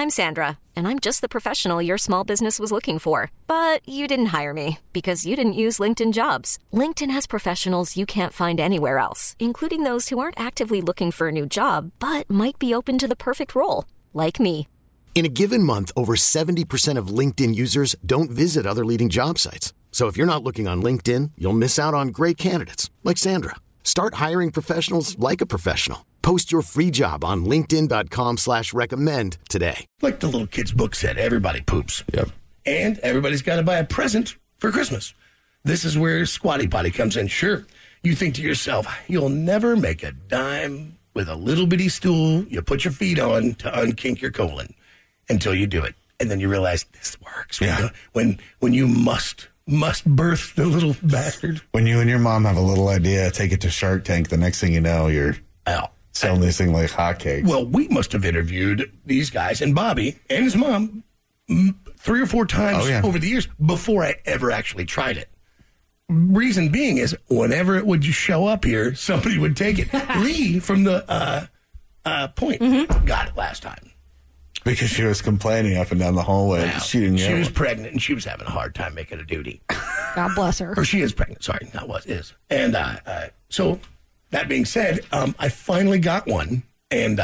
I'm Sandra, and I'm just the professional your small business was looking for. But you didn't hire me because you didn't use LinkedIn Jobs. LinkedIn has professionals you can't find anywhere else, including those who aren't actively looking for a new job, but might be open to the perfect role, like me. In a given month, over 70% of LinkedIn users don't visit other leading job sites. So if you're not looking on LinkedIn, you'll miss out on great candidates like Sandra. Start hiring professionals like a professional. Post your free job on linkedin.com/recommend today. Like the little kid's book said, everybody poops. Yep. And everybody's got to buy a present for Christmas. This is where Squatty Potty comes in. Sure, you think to yourself, you'll never make a dime with a little bitty stool you put your feet on to unkink your colon until you do it. And then you realize this works. Yeah. When you must birth the little bastard. When you and your mom have a little idea, take it to Shark Tank, the next thing you know, you're selling this thing like hotcakes. Well, we must have interviewed these guys and Bobby and his mom 3 or 4 times over the years before I ever actually tried it. Reason being is whenever it would show up here, somebody would take it. Lee from the Point got it last time. Because she was complaining up and down the hallway. Wow. She was pregnant, and she was having a hard time making a duty. God bless her. Or she is pregnant. Sorry, is. And so, that being said, I finally got one. And,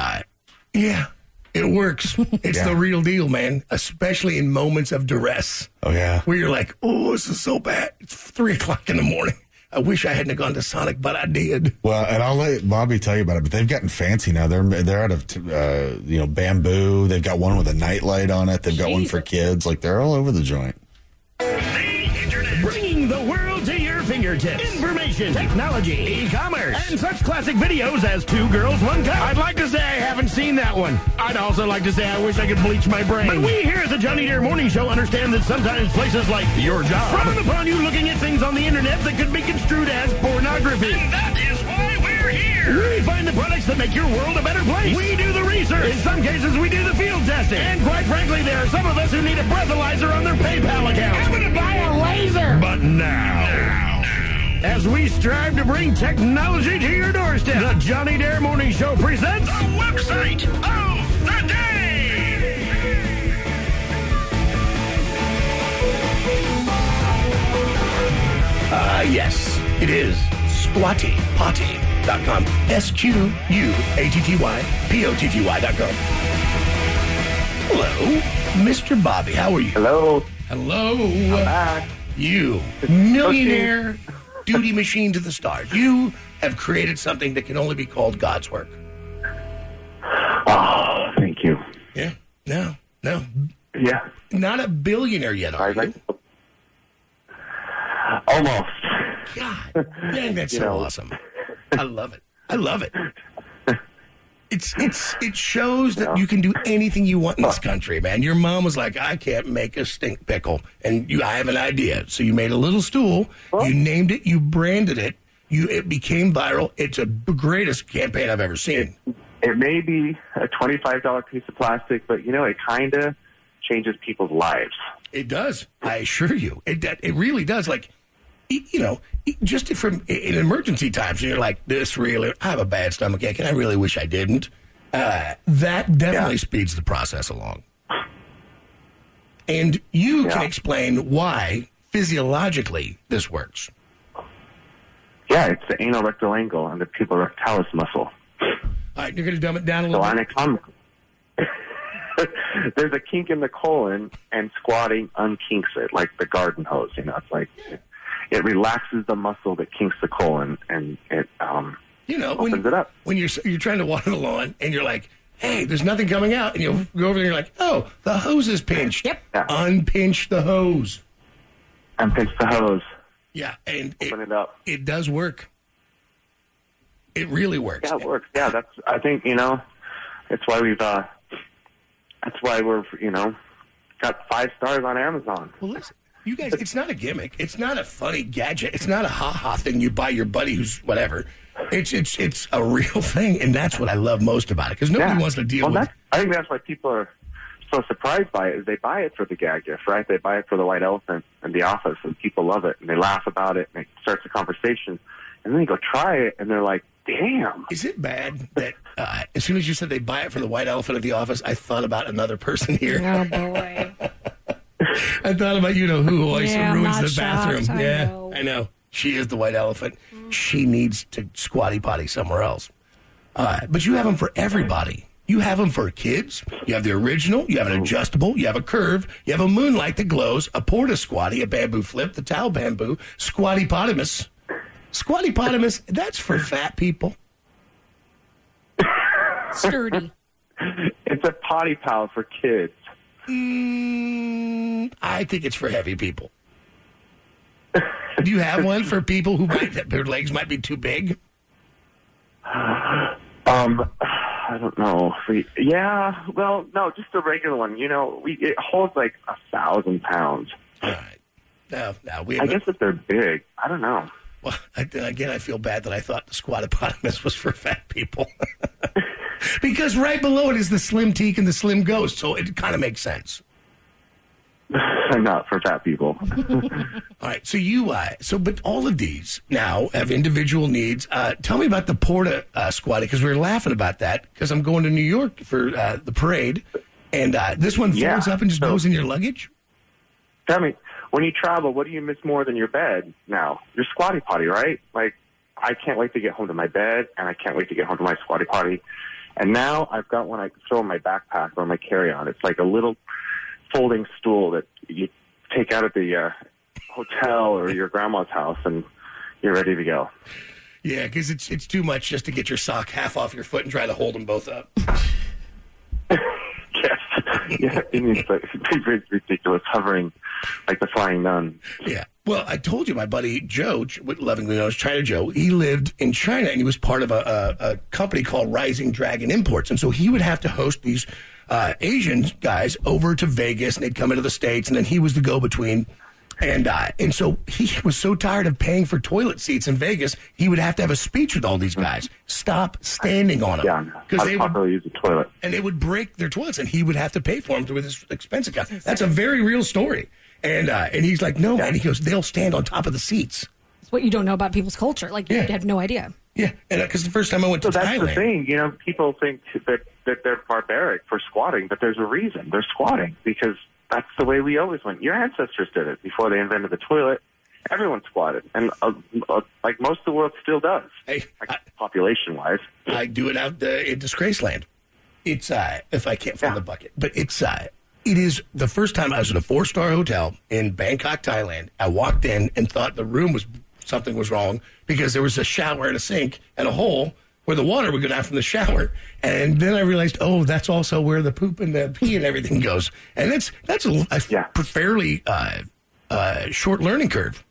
it works. It's the real deal, man. Especially in moments of duress. Oh, yeah. Where you're like, oh, this is so bad. It's 3 o'clock in the morning. I wish I hadn't gone to Sonic, but I did. Well, and I'll let Bobby tell you about it, but they've gotten fancy now. They're out of bamboo. They've got one with a nightlight on it. They've got one for kids. Like, they're all over the joint. The Internet. Bringing the world to your fingertips. Information, technology, e-commerce, and such classic videos as Two Girls, One Cup. I'd like to say I haven't seen that one. I'd also like to say I wish I could bleach my brain. But we here at the Johnny Dare Morning Show understand that sometimes places like your job frown upon you looking at things on the internet that could be construed as pornography. And that is why we're here. We find the products that make your world a better place. We do the research. In some cases, we do the field testing. And quite frankly, there are some of us who need a breathalyzer on their PayPal account. I'm going to buy a laser. But now, as we strive to bring technology to your doorstep, the Johnny Dare Morning Show presents the website of the day. Yes, it is squattypotty.com. SQUATTYPOTTY.com. Hello, Mr. Bobby. How are you? Hello. Hello. I'm back. You, millionaire duty machine to the stars. You have created something that can only be called God's work. Oh, thank you. Yeah. No. Yeah. Not a billionaire yet, are you? Almost. God, dang, that's so awesome. I love it. It shows that you can do anything you want in this country, man. Your mom was like, I can't make a stink pickle, and I have an idea. So you made a little stool, you named it, you branded it, it became viral. It's the greatest campaign I've ever seen. It may be a $25 piece of plastic, but, it kind of changes people's lives. It does. I assure you. It really does. Like, just from in emergency times, you're like, this really, I have a bad stomach ache, and I really wish I didn't. That definitely speeds the process along. And you can explain why, physiologically, this works. Yeah, it's the anal rectal angle and the pubic rectalis muscle. All right, you're going to dumb it down a little bit? Anatomically. There's a kink in the colon, and squatting unkinks it, like the garden hose. It's like... It relaxes the muscle that kinks the colon, and it opens it up. When you're trying to water the lawn, and you're like, hey, there's nothing coming out, and you go over there and you're like, oh, the hose is pinched. Yep. Yeah. Unpinch the hose. Unpinch the hose. Yeah, and open it up. It does work. It really works. Yeah, it works. Yeah, I think, it's why we're, got 5 stars on Amazon. Well, listen. You guys, it's not a gimmick. It's not a funny gadget. It's not a ha-ha thing you buy your buddy who's whatever. It's a real thing, and that's what I love most about it, because nobody wants to deal with it. I think that's why people are so surprised by it, is they buy it for the gag gift, right? They buy it for the white elephant in the office, and people love it, and they laugh about it, and it starts a conversation. And then you go try it, and they're like, damn. Is it bad that as soon as you said they buy it for the white elephant of the office, I thought about another person here? Oh, boy. I thought about who always ruins the shocked. bathroom. I know. She is the white elephant. She needs to squatty potty somewhere else. But you have them for everybody. You have them for kids. You have the original. You have an adjustable. You have a curve. You have a moonlight that glows, a porta squatty, a bamboo flip, the towel bamboo, squatty-potamus. Squatty-potamus, that's for fat people. Sturdy. It's a potty pal for kids. I think it's for heavy people. Do you have one for people their legs might be too big? I don't know. Well, no, just a regular one. It holds like 1,000 pounds. All right. Now I guess if they're big, I don't know. Well, again, I feel bad that I thought the squattopotamus was for fat people. Because right below it is the Slim Teak and the Slim Ghost, so it kind of makes sense. Not for fat people. All right, so but all of these now have individual needs. Tell me about the Porta Squatty, because we were laughing about that, because I'm going to New York for the parade, and this one folds up and just goes in your luggage? Tell me, when you travel, what do you miss more than your bed now? Your squatty potty, right? Like, I can't wait to get home to my bed, and I can't wait to get home to my squatty potty. And now I've got one I can throw in my backpack or my carry-on. It's like a little folding stool that you take out at the hotel or your grandma's house, and you're ready to go. Yeah, because it's too much just to get your sock half off your foot and try to hold them both up. Yes. Yeah, it's ridiculous, hovering like the Flying Nun. Yeah. Well, I told you, my buddy Joe, lovingly known as China Joe, he lived in China, and he was part of a company called Rising Dragon Imports. And so he would have to host these Asian guys over to Vegas, and they'd come into the States, and then he was the go-between. And so he was so tired of paying for toilet seats in Vegas, he would have to have a speech with all these guys. Stop standing on them. Yeah, because they would use the toilet. And they would break their toilets, and he would have to pay for them with his expensive guy. That's a very real story. And he's like, no, man. He goes, they'll stand on top of the seats. It's what you don't know about people's culture. Like, you have no idea. Yeah, and because the first time I went to Thailand. That's the thing. People think that they're barbaric for squatting, but there's a reason. They're squatting because that's the way we always went. Your ancestors did it before they invented the toilet. Everyone squatted, and like most of the world still does. Hey, population-wise, I do it out in Disgraceland. It's if I can't find the bucket, but it is the first time I was in a 4-star hotel in Bangkok, Thailand. I walked in and thought something was wrong because there was a shower and a sink and a hole where the water would go down from the shower. And then I realized, that's also where the poop and the pee and everything goes. And that's a fairly short learning curve.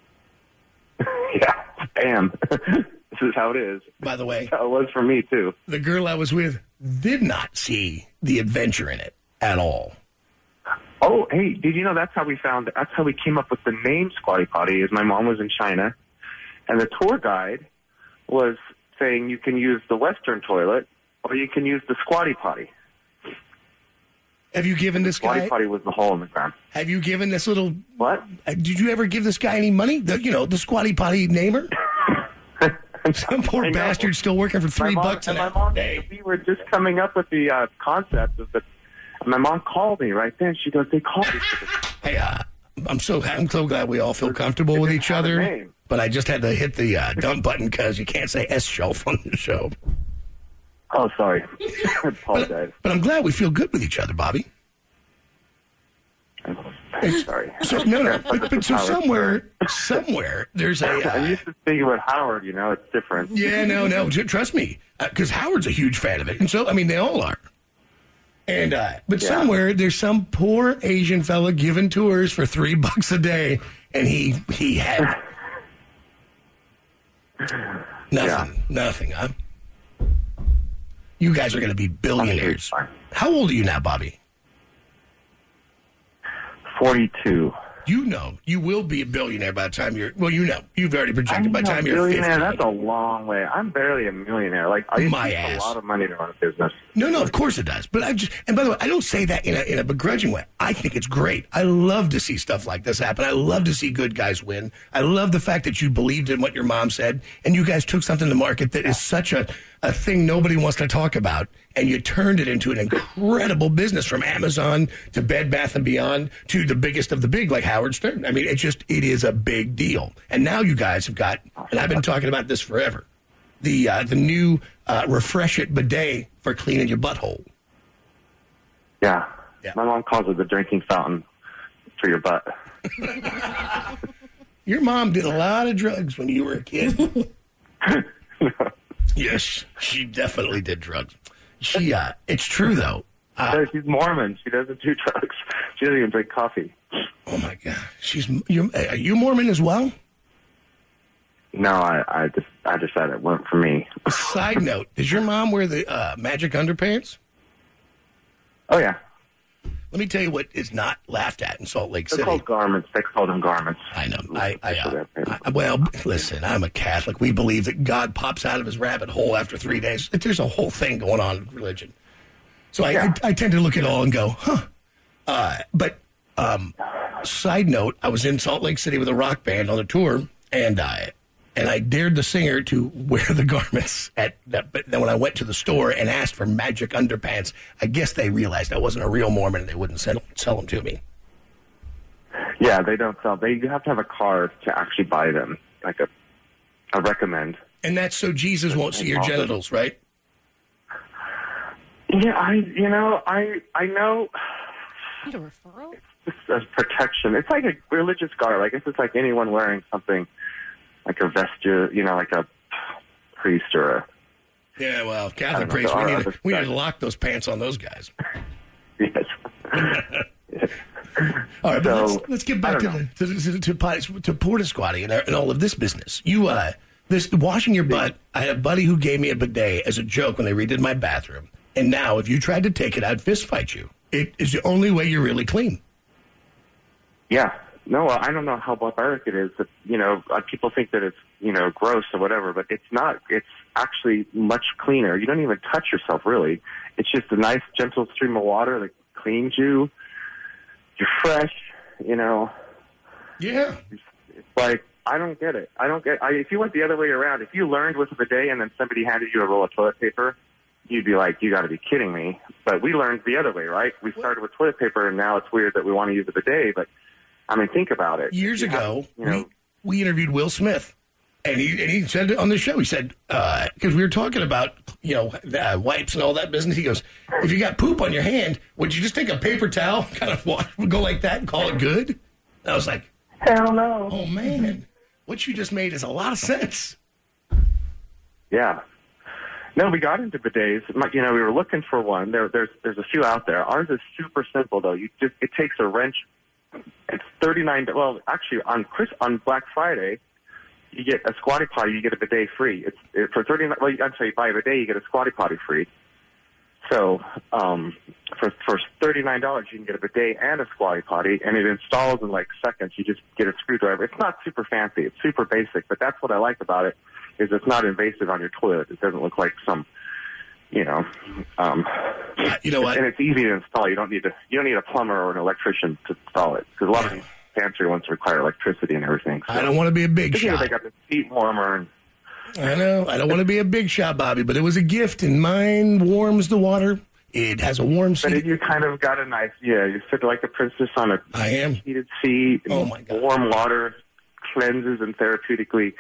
Yeah, bam. This is how it is. By the way, that's how it was for me, too. The girl I was with did not see the adventure in it at all. Oh, hey, did you know that's how we came up with the name Squatty Potty, is my mom was in China, and the tour guide was saying you can use the Western toilet or you can use the Squatty Potty. Have you given this guy... Squatty Potty was the hole in the ground. Have you given this little... What? Did you ever give this guy any money? The Squatty Potty namer? Some poor bastard still working for $3 an hour. We were just coming up with the concept of the... My mom called me right then. She goes, they called me. Hey, I'm so glad we all feel comfortable with each other. But I just had to hit the dump button because you can't say S-shelf on the show. Oh, sorry. I apologize. But I'm glad we feel good with each other, Bobby. I'm sorry. So, no. But so somewhere, there's a... I'm used to speaking with Howard, it's different. Yeah, no. Trust me. Because Howard's a huge fan of it. And so, they all are. And but somewhere there's some poor Asian fella giving tours for $3 a day, and he had nothing. Huh? You guys are going to be billionaires. How old are you now, Bobby? 42. You know, you will be a billionaire by the time you're. Well, you know, you've already projected by the time you're 50. That's a long way. I'm barely a millionaire. Like, I use a lot of money to run a business. No, of course it does. But and by the way, I don't say that in a begrudging way. I think it's great. I love to see stuff like this happen. I love to see good guys win. I love the fact that you believed in what your mom said, and you guys took something to market that is such a thing nobody wants to talk about, and you turned it into an incredible business, from Amazon to Bed Bath & Beyond to the biggest of the big, like Howard Stern. I mean, it is a big deal. And now you guys have got, and I've been talking about this forever, the new Refresh It bidet for cleaning your butthole. Yeah. My mom calls it the drinking fountain for your butt. Your mom did a lot of drugs when you were a kid. Yes, she definitely did drugs. It's true, though. She's Mormon. She doesn't do drugs. She doesn't even drink coffee. Oh, my God. Are you Mormon as well? No, I decided it wasn't for me. Side note, does your mom wear the magic underpants? Oh, yeah. Let me tell you what is not laughed at in Salt Lake City. They're called garments. They call them garments. I know. Well, listen, I'm a Catholic. We believe that God pops out of his rabbit hole after 3 days. There's a whole thing going on in religion. So I tend to look at it all and go, huh. But side note, I was in Salt Lake City with a rock band on a tour, and I dared the singer to wear the garments. But then when I went to the store and asked for magic underpants, I guess they realized I wasn't a real Mormon and they wouldn't sell them to me. Yeah, they don't sell. You have to have a card to actually buy them. Like I recommend. And that's so Jesus won't see your genitals, right? Yeah, I know. Need a referral? It's just a protection. It's like a religious garb. I guess it's like anyone wearing something like a vesture, like a priest or a... Yeah, well, Catholic priests, we need to lock those pants on those guys. Yes. All right, but let's get back to Porta Squatty and all of this business. This washing your butt, I had a buddy who gave me a bidet as a joke when they redid my bathroom. And now, if you tried to take it, I'd fist fight you. It is the only way you're really clean. Yeah. No, I don't know how barbaric it is. That, people think that it's, gross or whatever, but it's not. It's actually much cleaner. You don't even touch yourself, really. It's just a nice, gentle stream of water that cleans you. You're fresh, Yeah. It's like, I don't get it. If you went the other way around, if you learned with a bidet and then somebody handed you a roll of toilet paper, you'd be like, you got to be kidding me. But we learned the other way, right? We started with toilet paper, and now it's weird that we want to use a bidet. But, I mean, think about it. Years ago, we interviewed Will Smith, and he said on the show, he said, because we were talking about, wipes and all that business, he goes, if you got poop on your hand, would you just take a paper towel, kind of go like that and call it good? And I was like, hell no. Oh, man. What you just made is a lot of sense. Yeah. No, we got into bidets. We were looking for one. There's a few out there. Ours is super simple though. It takes a wrench. It's $39. Well, actually, on Black Friday, you get a squatty potty. You get a bidet free. For $39. Well, I'm sorry, you buy a bidet, you get a squatty potty free. So for $39, you can get a bidet and a squatty potty, and it installs in like seconds. You just get a screwdriver. It's not super fancy. It's super basic, but that's what I like about it. Is it's not invasive on your toilet. It doesn't look like some, you know what? And it's easy to install. You don't need a plumber or an electrician to install it, because a lot of these fancier ones require electricity and everything. So, I don't want to be a big shot. They got the seat warmer. And, I know. I don't want to be a big shot, Bobby, but it was a gift, and mine warms the water. It has a warm seat. But you kind of got a nice, you sit like a princess on a heated seat. Oh, my God. Warm water cleanses and therapeutically.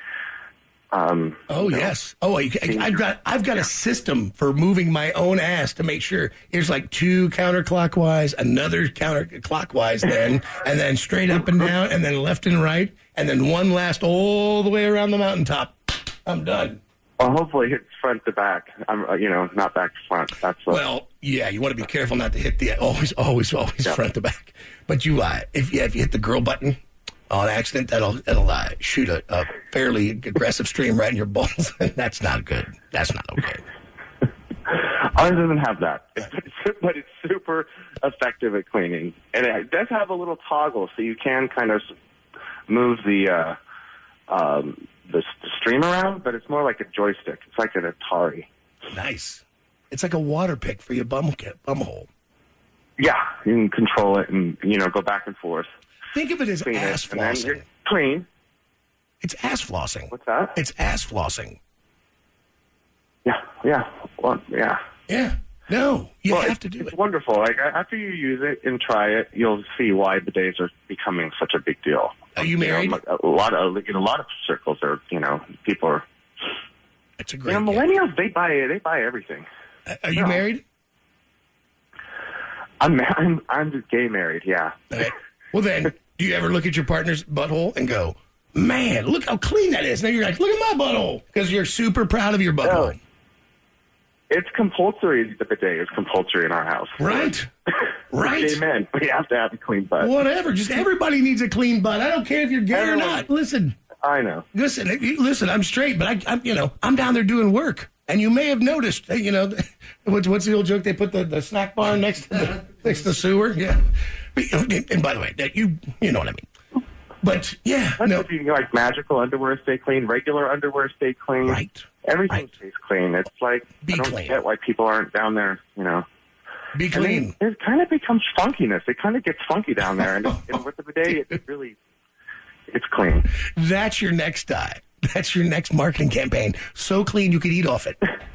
Yes. Oh, I've got a system for moving my own ass to make sure there's like two counterclockwise, another counterclockwise, and then straight up and down, and then left and right, and then one last all the way around the mountaintop. I'm done. Well, hopefully it's front to back. Not back to front. That's what. Well, yeah, you want to be careful not to hit the always front to back. But if you hit the girl button on accident, that'll shoot a fairly aggressive stream right in your balls, and that's not good. That's not okay. Ours doesn't have that, but it's super effective at cleaning. And it does have a little toggle, so you can kind of move the stream around, but it's more like a joystick. It's like an Atari. Nice. It's like a water pick for your bum hole. Yeah, you can control it and, go back and forth. Think of it as ass flossing. And then you're clean. It's ass flossing. What's that? It's ass flossing. Yeah. Well, yeah. Yeah. No, you have to do it. It's wonderful. Like, after you use it and try it, you'll see why bidets are becoming such a big deal. Are you married? A lot of circles are, people are. It's a great. Millennials, they buy everything. Are you married? I'm just gay married. Yeah. Okay. Well, then, do you ever look at your partner's butthole and go, "Man, look how clean that is"? Now you're like, "Look at my butthole," because you're super proud of your butthole. It's compulsory. The bidet is compulsory in our house. Right. Right. Gay men, we have to have a clean butt. Whatever. Just everybody needs a clean butt. I don't care if you're gay or not. Listen. I know. Listen. I'm straight, but I'm down there doing work, and you may have noticed. What's the old joke? They put the snack bar next to the sewer. Yeah. And by the way, you know what I mean. But yeah, no. Like magical underwear stay clean, regular underwear stay clean. Right. Everything stays clean. It's like Be I don't clean. get why people aren't down there. Be clean. It kind of becomes funkiness. It kind of gets funky down there, and with the bidet, it's clean. That's your next diet. That's your next marketing campaign. So clean you could eat off it.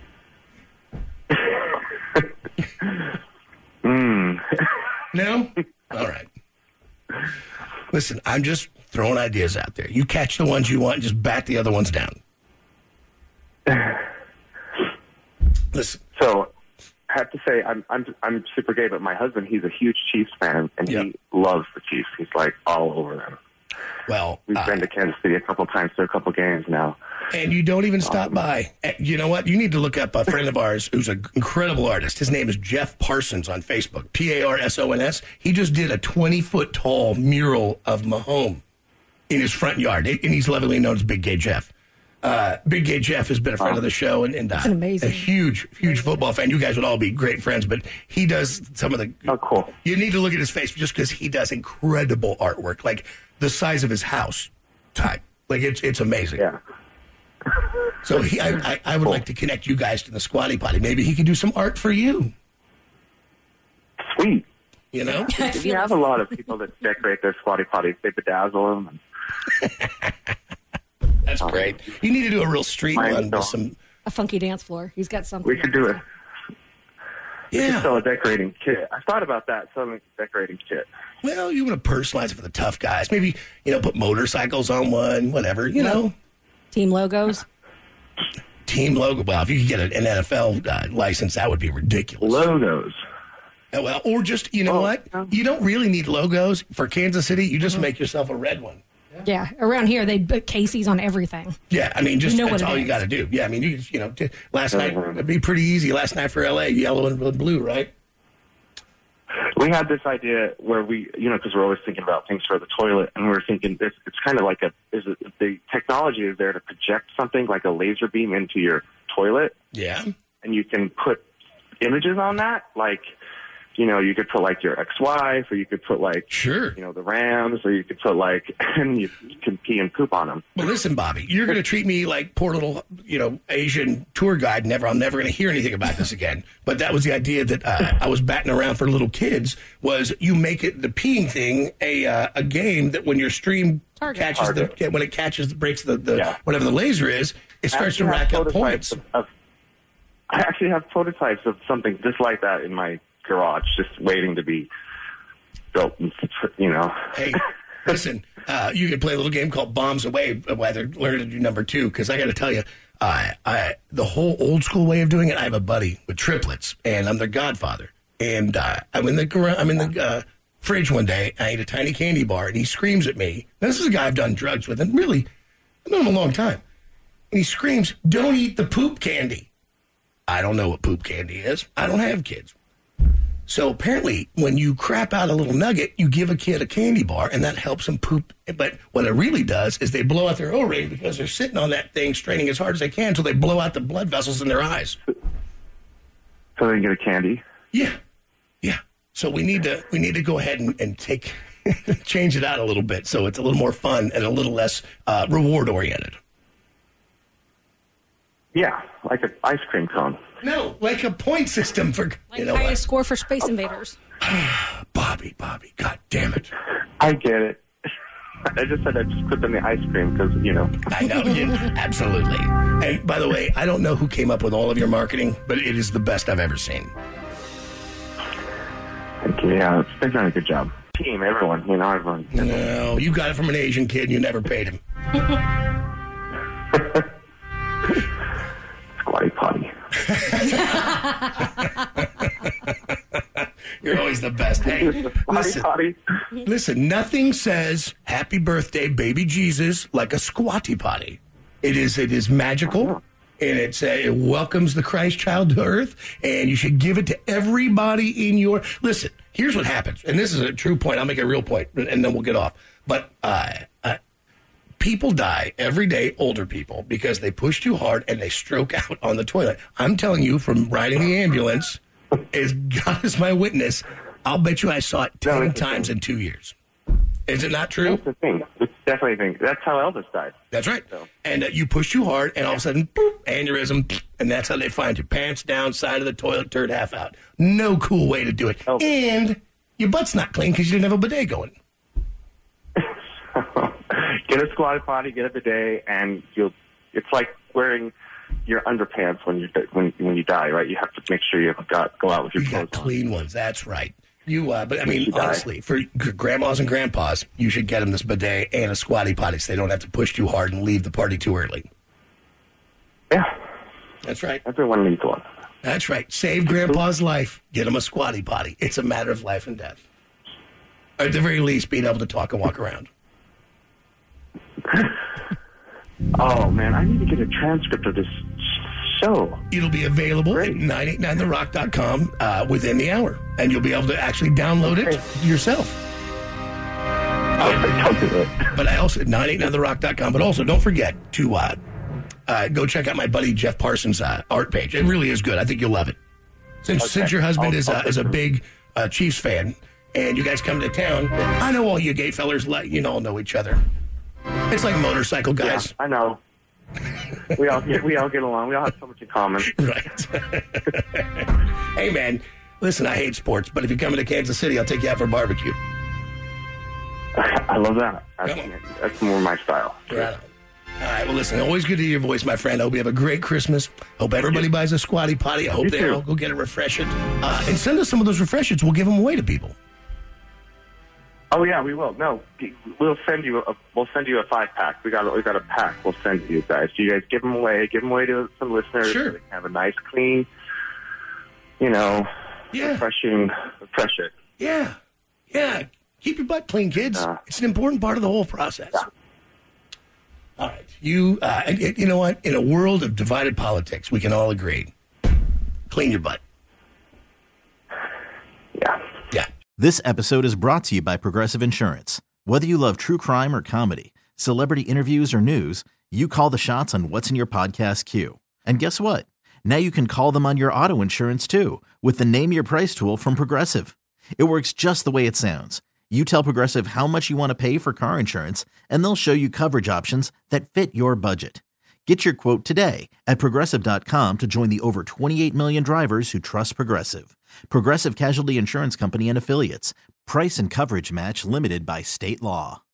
No? All right. Listen, I'm just throwing ideas out there. You catch the ones you want, and just bat the other ones down. Listen. So, I have to say, I'm super gay, but my husband, he's a huge Chiefs fan, and he loves the Chiefs. He's like all over them. Well, we've been to Kansas City a couple times to a couple games now. And you don't even stop by. You know what? You need to look up a friend of ours who's an incredible artist. His name is Jeff Parsons on Facebook, Parsons. He just did a 20-foot tall mural of Mahomes in his front yard, and he's lovingly known as Big Gay Jeff. Big Gay Jeff has been a friend of the show and amazing. A huge football fan. You guys would all be great friends, but he does some of the... Oh, cool. You need to look at his face just because he does incredible artwork, like the size of his house type. Like, it's amazing. Yeah. So I would like to connect you guys to the Squatty Potty. Maybe he could do some art for you. Sweet. You know? We have a lot of people that decorate their Squatty Potties. They bedazzle them. That's great. You need to do a real street one with a funky dance floor. He's got something. We could do it. Yeah. We could sell a decorating kit. I thought about that, selling a decorating kit. Well, you want to personalize it for the tough guys. Maybe, put motorcycles on one, whatever, Team logos. Team logo. Well, if you could get an NFL license, that would be ridiculous. Logos. Well, or just, what? You don't really need logos for Kansas City. You just make yourself a red one. Yeah, around here they put Casey's on everything. Yeah, I mean, that's all you got to do. Yeah, I mean, last night it'd be pretty easy. Last night for LA, yellow and blue, right? We had this idea where we, because we're always thinking about things for the toilet, and we were thinking it's kind of like the technology is there to project something like a laser beam into your toilet. Yeah, and you can put images on that, like. You could put like your ex-wife, or you could put like, the Rams, or you could put like, and you can pee and poop on them. Well, listen, Bobby, you're going to treat me like poor little, Asian tour guide. I'm never going to hear anything about this again. But that was the idea that I was batting around for little kids. Was you make it the peeing thing a game that when your stream breaks the whatever the laser is, it starts to rack up points. I actually have prototypes of something just like that in my garage, just waiting to be built. Hey, listen, you can play a little game called Bombs Away. Whether learn to do number 2, because I got to tell you, the whole old school way of doing it. I have a buddy with triplets, and I'm their godfather. And I'm in the fridge one day. I ate a tiny candy bar, and he screams at me. Now, this is a guy I've done drugs with, and really, I've known him a long time. And he screams, "Don't eat the poop candy." I don't know what poop candy is. I don't have kids. So apparently, when you crap out a little nugget, you give a kid a candy bar, and that helps them poop. But what it really does is they blow out their O-ring because they're sitting on that thing, straining as hard as they can until they blow out the blood vessels in their eyes. So they can get a candy. Yeah. So we need to go ahead and take change it out a little bit so it's a little more fun and a little less reward oriented. Yeah, like an ice cream cone. No, like a point system for highest score for Space Invaders. Bobby, God damn it! I get it. I just said I'd just put them in the ice cream because I know, absolutely. And by the way, I don't know who came up with all of your marketing, but it is the best I've ever seen. Thank you. Yeah, they've done a good job. Team, everyone, everyone. No, you got it from an Asian kid and you never paid him. Squatty potty. You're always the best. Hey, listen, nothing says happy birthday, baby Jesus, like a squatty potty. It is magical, and it welcomes the Christ child to earth, and you should give it to everybody in your... Listen, here's what happens, and this is a true point. I'll make a real point, and then we'll get off. But people die every day, older people, because they push too hard and they stroke out on the toilet. I'm telling you, from riding the ambulance, as God is my witness, I'll bet you I saw it 10 times in 2 years. Is it not true? That's the thing. It's definitely a thing. That's how Elvis died. That's right. So. And you push too hard, and all of a sudden, boop, aneurysm, and that's how they find you. Pants down, side of the toilet, turd half out. No cool way to do it. Oh. And your butt's not clean because you didn't have a bidet going. Get a squatty potty, get a bidet, and it's like wearing your underpants when you die, right? You have to make sure you go out with your clothes got clean ones. That's right. But I mean, honestly, for grandmas and grandpas, you should get them this bidet and a squatty potty so they don't have to push too hard and leave the party too early. Yeah. That's right. Everyone needs one. That's right. Save grandpa's life. Get him a squatty potty. It's a matter of life and death. Or at the very least, being able to talk and walk around. Oh, man, I need to get a transcript of this show. It'll be available at 989therock.com within the hour, and you'll be able to actually download it yourself. Don't do it. But I also, 989therock.com, but also don't forget to go check out my buddy Jeff Parsons' art page. It really is good. I think you'll love it. Since your husband is a big Chiefs fan, and you guys come to town, I know all you gay fellers, all know each other. It's like motorcycle guys. Yeah, I know. We all get along. We all have so much in common. Right. Hey, man, listen, I hate sports, but if you're coming to Kansas City, I'll take you out for a barbecue. I love that. That's more my style. Right. All right, well, listen, always good to hear your voice, my friend. I hope you have a great Christmas. Hope everybody buys a squatty potty. I hope they all go get a refreshment. And send us some of those refreshments. We'll give them away to people. Oh yeah, we will. No, we'll send you a 5-pack. We got a pack. We'll send you guys. So you guys give them away. Give them away to some listeners. Sure. So they can have a nice, clean, refreshing. Refresh it. Yeah. Keep your butt clean, kids. It's an important part of the whole process. Yeah. All right. You know what? In a world of divided politics, we can all agree. Clean your butt. Yeah. Yeah. This episode is brought to you by Progressive Insurance. Whether you love true crime or comedy, celebrity interviews or news, you call the shots on what's in your podcast queue. And guess what? Now you can call them on your auto insurance too with the Name Your Price tool from Progressive. It works just the way it sounds. You tell Progressive how much you want to pay for car insurance, and they'll show you coverage options that fit your budget. Get your quote today at Progressive.com to join the over 28 million drivers who trust Progressive. Progressive Casualty Insurance Company and Affiliates. Price and coverage match limited by state law.